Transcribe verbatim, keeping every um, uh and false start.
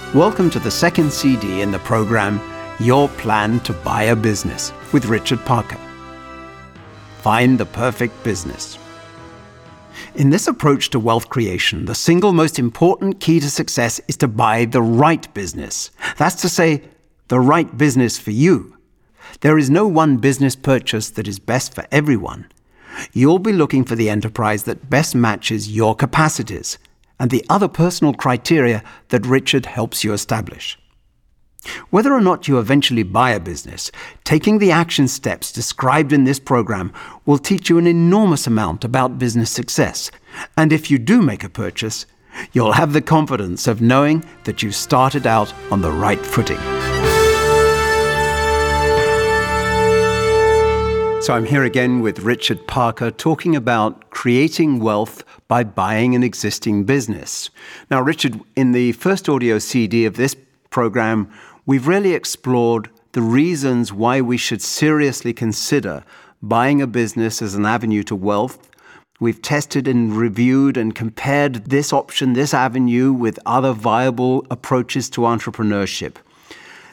Welcome to the second C D in the program, Your Plan to Buy a Business, with Richard Parker. Find the perfect business. In this approach to wealth creation, the single most important key to success is to buy the right business. That's to say, the right business for you. There is no one business purchase that is best for everyone. You'll be looking for the enterprise that best matches your capacities and the other personal criteria that Richard helps you establish. Whether or not you eventually buy a business, taking the action steps described in this program will teach you an enormous amount about business success. And if you do make a purchase, you'll have the confidence of knowing that you started out on the right footing. So I'm here again with Richard Parker talking about creating wealth by buying an existing business. Now, Richard, in the first audio C D of this program, we've really explored the reasons why we should seriously consider buying a business as an avenue to wealth. We've tested and reviewed and compared this option, this avenue, with other viable approaches to entrepreneurship.